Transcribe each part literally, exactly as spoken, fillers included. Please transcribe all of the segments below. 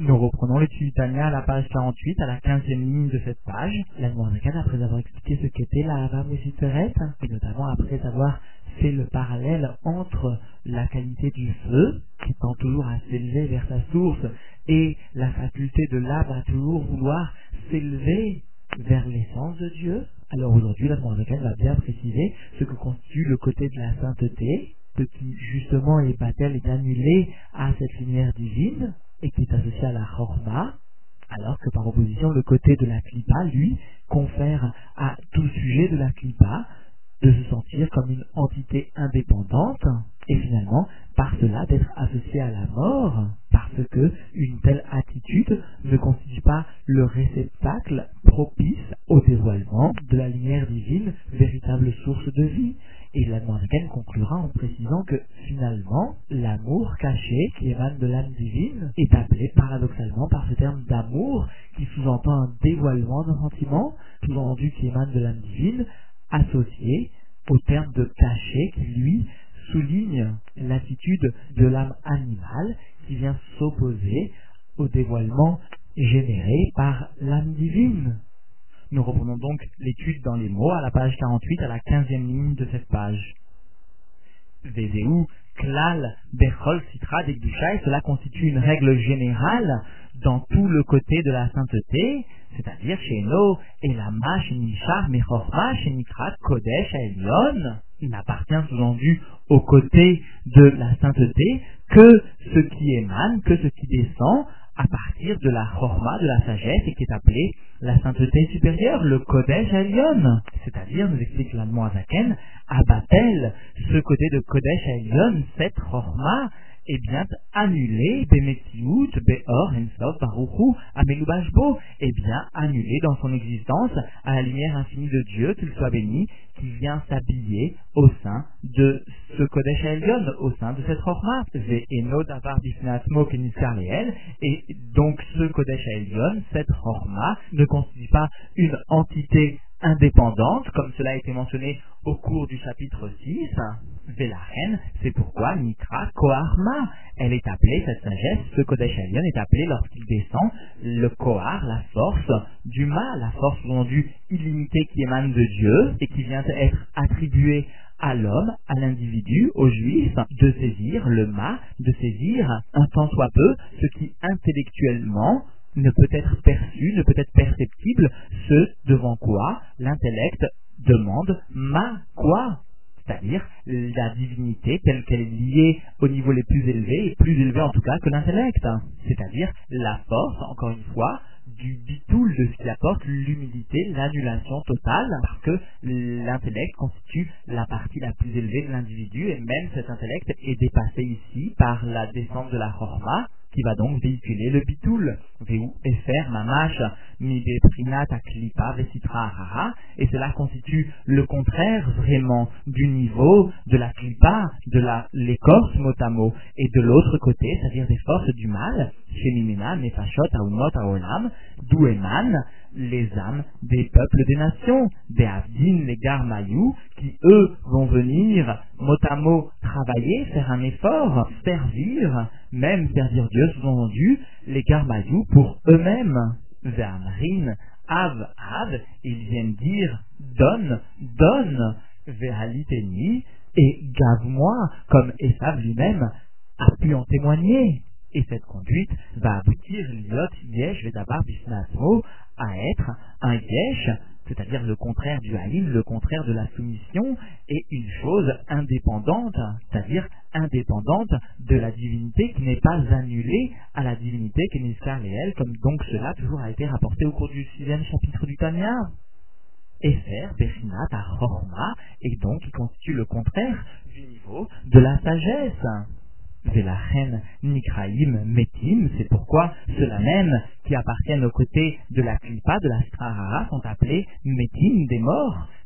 Nous reprenons l'étude du Tanya à la page quarante-huit, à la quinzième ligne de cette page. La Noirzakan, après avoir expliqué ce qu'était la Hava Mosiferet, et notamment après avoir fait le parallèle entre la qualité du feu, qui tend toujours à s'élever vers sa source, et la faculté de l'âme à toujours vouloir s'élever vers l'essence de Dieu. Alors aujourd'hui, la Noirzakan va bien préciser ce que constitue le côté de la sainteté, ce qui justement est battel et annulé à cette lumière divine, et qui est associé à la Chorma, alors que par opposition, le côté de la Klippa, lui, confère à tout sujet de la Klippa de se sentir comme une entité indépendante, et finalement, par cela, d'être associé à la mort, parce que une telle attitude ne constitue pas le réceptacle propice au dévoilement de la lumière divine, véritable source de vie. Et la Noirzakan conclura en précisant que finalement, l'amour caché qui émane de l'âme divine est appelé paradoxalement par ce terme d'amour qui sous-entend un dévoilement d'un sentiment, sous-entendu qui émane de l'âme divine, associé au terme de caché qui lui souligne l'attitude de l'âme animale qui vient s'opposer au dévoilement généré par l'âme divine. Nous reprenons donc l'étude dans les mots à la page quarante-huit, à la quinzième ligne de cette page. Vedeu, klal, bechol, citra, dekdusha, et cela constitue une règle générale dans tout le côté de la sainteté, c'est-à-dire chez No, et la ma, chez Nishar, mechorma, chez Nikrat, Kodesh, Elion, n'appartient sous-entendu au côté de la sainteté que ce qui émane, que ce qui descend à partir de la chorma, de la sagesse, et qui est appelée la sainteté supérieure, le Kodesh Elion. C'est-à-dire, nous explique la Noirzakan, abat-elle ce côté de Kodesh Elion, cette chorma, est bien annulée, Bemetiout, Beor, Ensof, Baruchu, Amelubashbo, est bien annulée dans son existence à la lumière infinie de Dieu, qu'il soit béni, qui vient s'habiller au sein de ce Kodesh Elion, au sein de cette Chorma. Ve'eno davar bifneatmo keniskar leel, et donc ce Kodesh Elion, cette Chorma, ne constitue pas une entité indépendante, comme cela a été mentionné au cours du chapitre six, Velachen, c'est pourquoi Nikra Koharma, elle est appelée, cette sagesse, ce Kodesh Elion est appelé lorsqu'il descend, le Kohar, la force du Ma, la force sous-entendue illimitée qui émane de Dieu et qui vient être attribuée à l'homme, à l'individu, au juif, de saisir le Ma, de saisir un tant soit peu ce qui intellectuellement ne peut être perçu, ne peut être perceptible, ce devant quoi l'intellect demande ma quoi, c'est-à-dire la divinité telle qu'elle est liée au niveau les plus élevés, et plus élevée en tout cas que l'intellect, c'est-à-dire la force, encore une fois, du bitoul de ce qui apporte l'humilité, l'annulation totale, parce que l'intellect constitue la partie la plus élevée de l'individu, et même cet intellect est dépassé ici par la descente de la chorma, qui va donc véhiculer le bitoul. Veu efer mamash mi beprinat aklipa vesitra harara, et cela constitue le contraire vraiment du niveau de la klipa, de la l'écorce mot à mot, et de l'autre côté, c'est-à-dire des forces du mal, Shemimena, Nefashot, Aumot, Aolam, d'où émanent les âmes des peuples des nations, des Avdin, les Garmayou, qui eux vont venir mot à mot travailler, faire un effort, servir, même servir Dieu, sous-entendu, les Garmayou pour eux-mêmes. Ve'amrin, Av, Av, ils viennent dire donne, donne, Ve'haliteni, et gave-moi, comme Esav lui-même a pu en témoigner. Et cette conduite va aboutir, liot, yesh, vedabar, bisnasmo, à être un yesh, c'est-à-dire le contraire du haïm, le contraire de la soumission, et une chose indépendante, c'est-à-dire indépendante de la divinité qui n'est pas annulée à la divinité qui est Niskar Leel, comme donc cela toujours a été rapporté au cours du sixième chapitre du Tanya. Efer, Bechinat, Chorma, et donc qui constitue le contraire du niveau de la sagesse. Velachen, Nikraïm, Metim, c'est pourquoi ceux-là même qui appartiennent aux côtés de la Klipa, de la Strahara, sont appelés Metim, des morts,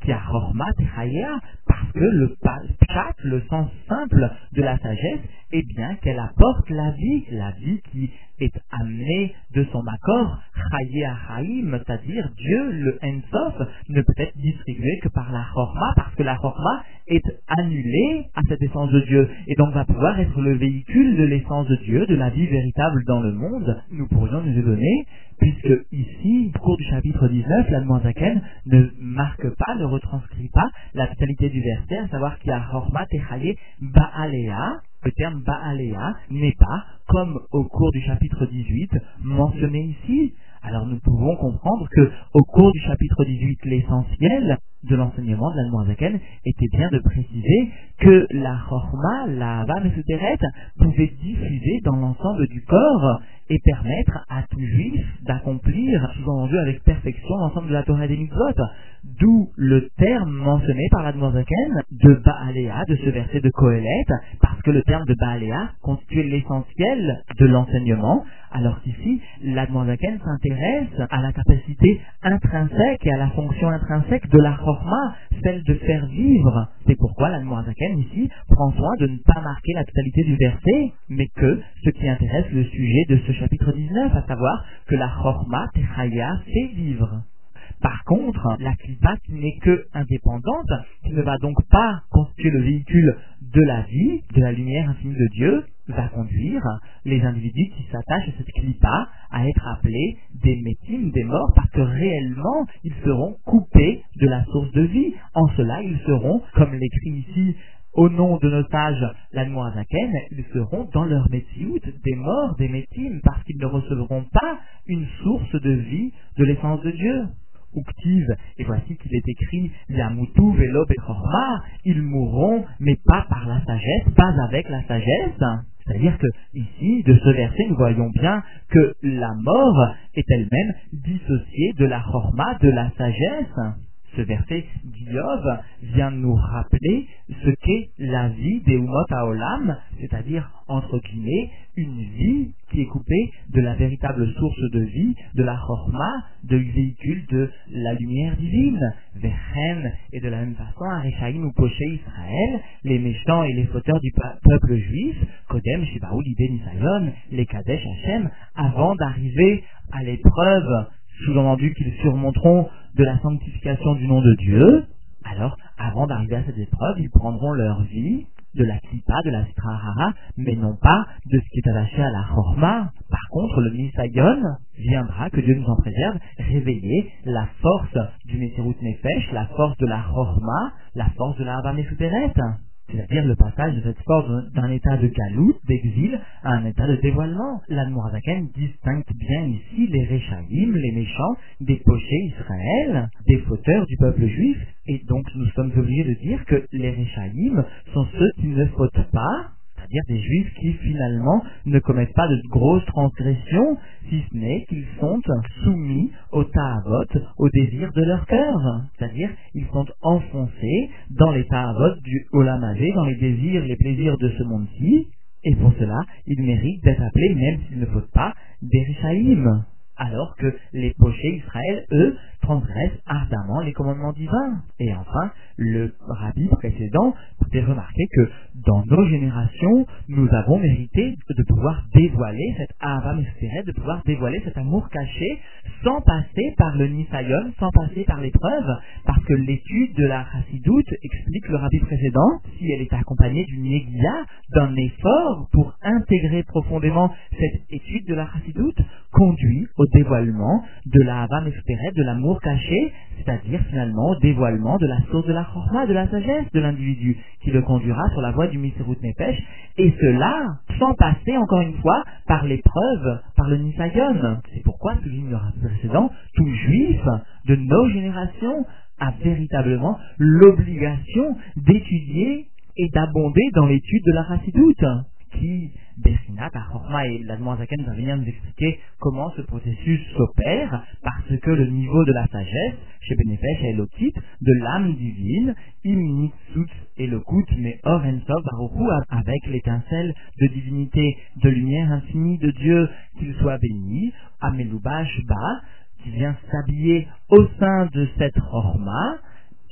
qui a Chorma Techaya, parce que le Pshat, le sens simple de la sagesse, est bien qu'elle apporte la vie, la vie qui est amenée de son accord, Chaye Haïm, c'est-à-dire Dieu, le Ensof, ne peut être distribué que par la Chorma, parce que la Chorma est annulée à cette essence de Dieu, et donc va pouvoir être le véhicule de l'essence de Dieu, de la vie véritable dans le monde. Nous pourrions nous donner, puisque ici, au cours du chapitre dix-neuf, l'Admorazaken ne marque pas, ne retranscrit pas la totalité du verset, à savoir qu'il y a Chorma Techaye Baalea. Le terme Baalea n'est pas, comme au cours du chapitre dix-huit, mentionné ici. Alors nous pouvons comprendre que au cours du chapitre dix-huit, l'essentiel de l'enseignement de l'Admorazaken était bien de préciser que la Chorma, la Hava Mesuteret, pouvait diffuser dans l'ensemble du corps et permettre à tout juif d'accomplir, sous-entendu avec perfection, l'ensemble de la Torah et des mitzvot. D'où le terme mentionné par l'Admorazaken de Baalea, de ce verset de Kohelet, parce que le terme de Baalea constituait l'essentiel de l'enseignement, alors qu'ici, l'Admorazaken s'intéresse à la capacité intrinsèque et à la fonction intrinsèque de la Chorma, celle de faire vivre. C'est pourquoi l'Admorazaken ici prend soin de ne pas marquer la totalité du verset, mais que ce qui intéresse le sujet de ce chapitre dix-neuf, à savoir que la Chorma Techaya fait vivre. Par contre, la Klippa qui n'est que indépendante, qui ne va donc pas constituer le véhicule de la vie, de la lumière infinie de Dieu, va conduire les individus qui s'attachent à cette Klippa à être appelés des métim, des morts, parce que réellement, ils seront coupés de la source de vie. En cela, ils seront, comme l'écrit ici, au nom de nos sages, l'Admorazaken, ils seront dans leur métiout des morts, des métim, parce qu'ils ne recevront pas une source de vie de l'essence de Dieu. Uktiv, et voici qu'il est écrit Yamutu velo bechorma, ils mourront, mais pas par la sagesse, pas avec la sagesse. C'est-à-dire que ici, de ce verset, nous voyons bien que la mort est elle-même dissociée de la chorma, de la sagesse. Ce verset d'Iov vient nous rappeler ce qu'est la vie des Umot Haolam, c'est-à-dire, entre guillemets, une vie qui est coupée de la véritable source de vie, de la Chorma, de véhicule de la lumière divine. Vechen, et de la même façon, Arechaim ou Poché Israël, les méchants et les fauteurs du peuple juif, Kodem, Shibaou, Lidé, Nisayon, les Kadesh Hashem, avant d'arriver à l'épreuve, sous-entendu qu'ils surmonteront de la sanctification du nom de Dieu, alors, avant d'arriver à cette épreuve, ils prendront leur vie de la Klippa, de la Sitra Hara, mais non pas de ce qui est attaché à la Chorma. Par contre, le Nisayon viendra, que Dieu nous en préserve, réveiller la force du Mesirut Nefesh, la force de la Chorma, la force de la Hava Mesuteret. C'est-à-dire le passage de cette force d'un état de galout, d'exil, à un état de dévoilement. L'Admorazaken distingue bien ici les Réchaïm, les méchants, des pochés Israël, des fauteurs du peuple juif, et donc nous sommes obligés de dire que les Réchaïm sont ceux qui ne fautent pas, c'est-à-dire des juifs qui finalement ne commettent pas de grosses transgressions, si ce n'est qu'ils sont soumis au ta'avot, au désir de leur cœur. C'est-à-dire ils sont enfoncés dans les ta'avot du Olam Hazé, dans les désirs, les plaisirs de ce monde-ci, et pour cela, ils méritent d'être appelés, même s'ils ne fautent pas, des Réchaïm. Alors que les pochés Israël, eux, transgressent ardemment les commandements divins. Et enfin, le rabbi précédent fait remarquer que dans nos générations, nous avons mérité de pouvoir dévoiler cette Ahava Mesuteret, de pouvoir dévoiler cet amour caché, sans passer par le Nisayon, sans passer par l'épreuve, parce que l'étude de la Chassidoute, explique le rabbi précédent, si elle est accompagnée d'une négia, d'un effort pour intégrer profondément cette étude de la Chassidoute, conduit au dévoilement de la Ahava Mesuteret, de l'amour caché, c'est-à-dire finalement au dévoilement de la source de la Chorma, de la sagesse de l'individu, qui le conduira sur la voie du Mesirut Nefesh, et cela sans passer encore une fois par l'épreuve, par le Nisayon. C'est pourquoi, souligne le rabbi précédent, tout juif de nos générations a véritablement l'obligation d'étudier et d'abonder dans l'étude de la Chassidoute, qui, Berinat, Chorma, et l'Admorazaken va venir nous expliquer comment ce processus s'opère, parce que le niveau de la sagesse, chez Benefesh et Elokit, de l'âme divine, Imnitsut Elokut, mais Or Ensof Baruchu, avec l'étincelle de divinité, de lumière infinie de Dieu, qu'il soit béni, Amelubash Ba, qui vient s'habiller au sein de cette Chorma,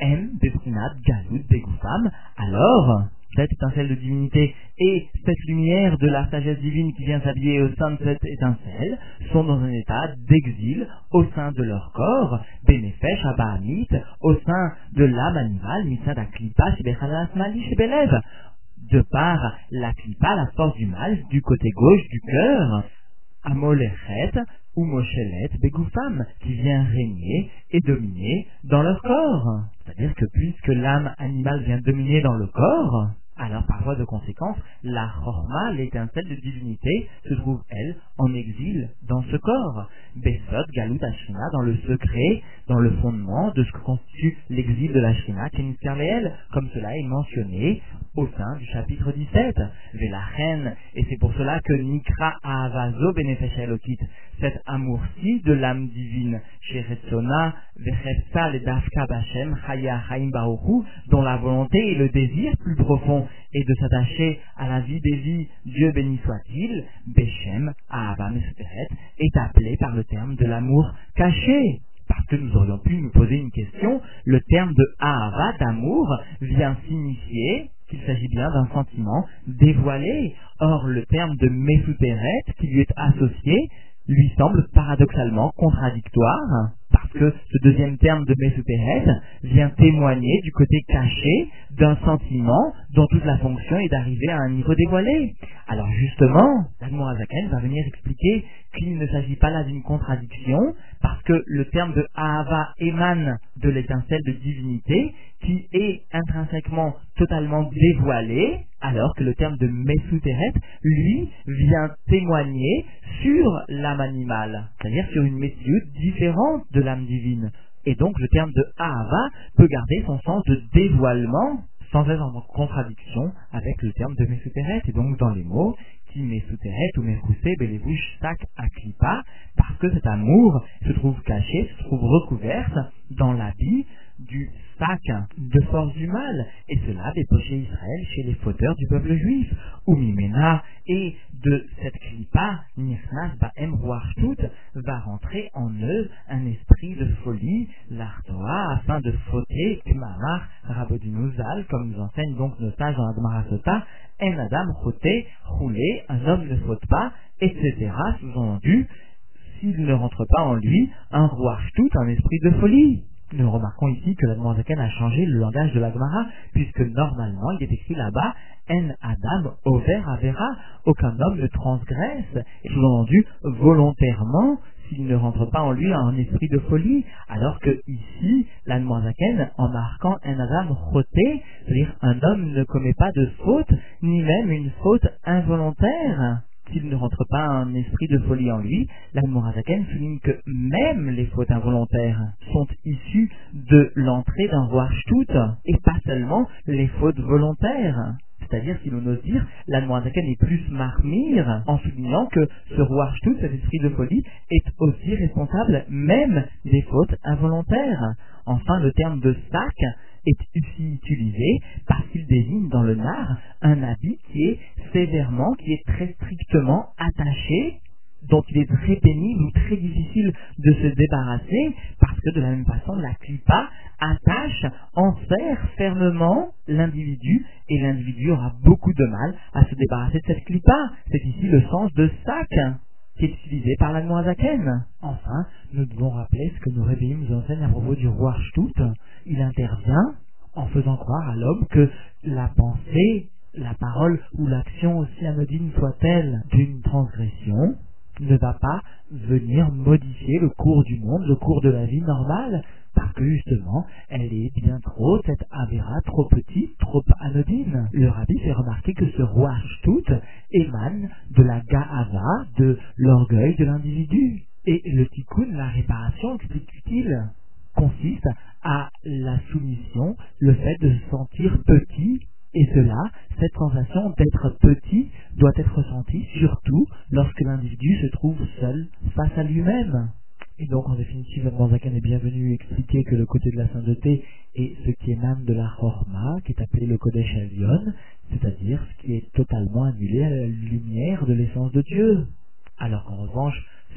M, Beprinat, Galout, Begoufam, alors cette étincelle de divinité et cette lumière de la sagesse divine qui vient s'habiller au sein de cette étincelle sont dans un état d'exil au sein de leur corps, Benefesh, Abahamit, au sein de l'âme animale, Mitzad Aklipa, Shebechal Asmali, Shebelev, de par la Klipa, la force du mal, du côté gauche du cœur, Amolechet ou Moshelet Begoufam, qui vient régner et dominer dans leur corps. C'est-à-dire que puisque l'âme animale vient dominer dans le corps, alors par voie de conséquence, la Chorma, l'étincelle de divinité, se trouve, elle, en exil dans ce corps. Besod, Galut, Ashrina, dans le secret, dans le fondement de ce que constitue l'exil de la Shrina, Keniskarleel, comme cela est mentionné au sein du chapitre dix-sept. La reine, et c'est pour cela que Nikra Ahavazo Benefesh Elokit, cet amour-ci de l'âme divine, chez Retsona, Vechepsa, le Dafka Bachem, Chaya Chaim Baruchu, dont la volonté et le désir plus profond est de s'attacher à la vie des vies, Dieu béni soit-il, Bechem, Ahava Mesuteret, est appelé par le terme de l'amour caché. Parce que nous aurions pu nous poser une question, le terme de Ahava, d'amour, vient signifier qu'il s'agit bien d'un sentiment dévoilé. Or, le terme de Mesuteret, qui lui est associé, lui semble paradoxalement contradictoire, parce que ce deuxième terme de Mesuteret vient témoigner du côté caché d'un sentiment dont toute la fonction est d'arriver à un niveau dévoilé. Alors justement, l'Admorazaken va venir expliquer qu'il ne s'agit pas là d'une contradiction, parce que le terme de Ahava émane de l'étincelle de divinité, qui est intrinsèquement totalement dévoilé, alors que le terme de Mesuteret, lui, vient témoigner sur l'âme animale, c'est-à-dire sur une méthode différente de l'âme divine. Et donc le terme de Ahava peut garder son sens de dévoilement sans être en contradiction avec le terme de Mesuteret. Et donc dans les mots, qui Mesuteret ou Mechousé, Belevouche, Sak, Aklipa, parce que cet amour se trouve caché, se trouve recouverte dans l'habit du sac de force du mal, et cela dépoché Israël chez les fauteurs du peuple juif, ou Mimena, et de cette klipa, Nichnas Baem Ruachtout, va rentrer en eux un esprit de folie, l'Artoa, afin de fauter, Kmamar, Rabodinuzal, comme nous enseigne donc nos sages dans Admara Sota, En Adam Choté, roulé, un homme ne faute pas, et cetera, sous-entendu, s'il ne rentre pas en lui un Ruachtout, un esprit de folie. Nous remarquons ici que l'Admorazaken a changé le langage de la Gemara, puisque normalement il est écrit là-bas En Adam Over Avera, aucun homme ne transgresse, et sous-entendu volontairement s'il ne rentre pas en lui un esprit de folie, alors que ici l'Admorazaken, en marquant En Adam Choté, c'est-à-dire un homme ne commet pas de faute, ni même une faute involontaire. S'il ne rentre pas un esprit de folie en lui, l'Admorazaken souligne que même les fautes involontaires sont issues de l'entrée d'un Ruachtout, et pas seulement les fautes volontaires. C'est-à-dire, si l'on ose dire, l'Admorazaken est plus marmire en soulignant que ce Ruachtout, cet esprit de folie, est aussi responsable même des fautes involontaires. Enfin, le terme de sac est ici utilisé parce qu'il désigne dans le nar un habit qui est sévèrement, qui est très strictement attaché, dont il est très pénible ou très difficile de se débarrasser, parce que de la même façon, la klipa attache, enserre fermement l'individu, et l'individu aura beaucoup de mal à se débarrasser de cette klipa. C'est ici le sens de sac qui est utilisé par l'Admorazaken. Enfin, nous devons rappeler ce que nos réveillés nous enseignent à propos du Ruachtout. Il intervient en faisant croire à l'homme que la pensée, la parole ou l'action, aussi anodine soit-elle d'une transgression, ne va pas venir modifier le cours du monde, le cours de la vie normale, parce que justement, elle est bien trop, cette avéra, trop petite, trop anodine. Le rabbi fait remarquer que ce Ruachtout émane de la ga'ava, de l'orgueil de l'individu. Et le tikkun, la réparation, explique-t-il, consiste à la soumission, le fait de se sentir petit. Et cela, cette sensation d'être petit doit être ressentie surtout lorsque l'individu se trouve seul face à lui-même. Et donc, en définitive, l'Admorazaken est bien venu expliquer que le côté de la sainteté est ce qui émane de la Chorma, qui est appelé le Kodesh Elyon, c'est-à-dire ce qui est totalement annulé à la lumière de l'essence de Dieu. Alors qu'en revanche,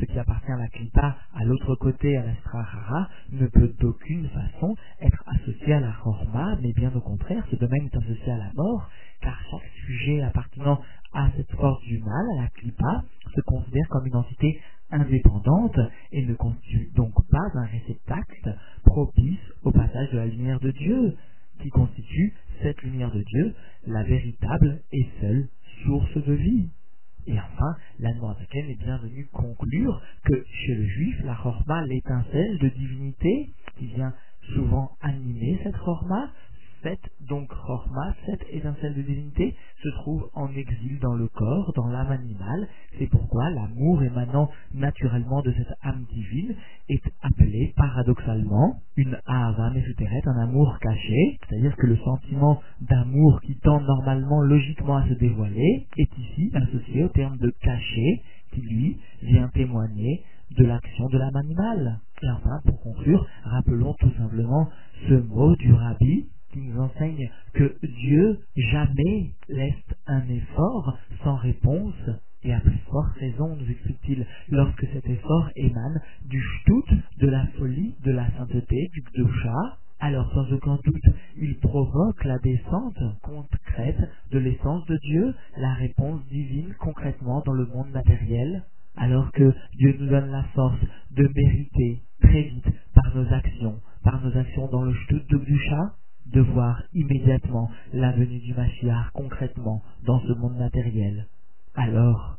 ce qui appartient à la Klippa, à l'autre côté, à la Strahara, ne peut d'aucune façon être associé à la Chorma, mais bien au contraire, ce domaine est associé à la mort, car chaque sujet appartenant à cette force du mal, à la Klippa, se considère comme une entité indépendante et ne constitue donc pas un réceptacle propice au passage de la lumière de Dieu, qui constitue cette lumière de Dieu, la véritable et seule source de vie. Et enfin, l'Admorazaken est bien venu conclure que chez le juif, la Chorma, l'étincelle de divinité qui vient souvent animer cette Chorma, cette donc Chorma, cette étincelle de divinité, se trouve en exil dans le corps, dans l'âme animale. C'est pourquoi l'amour émanant naturellement de cette âme divine est appelé paradoxalement une Ahava Mesuteret, un amour caché, c'est-à-dire que le sentiment d'amour qui tend normalement logiquement à se dévoiler est ici associé au terme de caché qui lui vient témoigner de l'action de l'âme animale. Et enfin, pour conclure, rappelons tout simplement ce mot du Rabbi qui nous enseigne que Dieu jamais laisse un effort sans réponse, et à plus forte raison, nous explique-t-il, lorsque cet effort émane du shtut, de la folie, de la sainteté, du Kdusha, alors sans aucun doute, il provoque la descente concrète de l'essence de Dieu, la réponse divine concrètement dans le monde matériel, alors que Dieu nous donne la force de mériter très vite par nos actions, par nos actions dans le shtut de Kdusha, de voir immédiatement la venue du Mashiach concrètement dans ce monde matériel. Alors,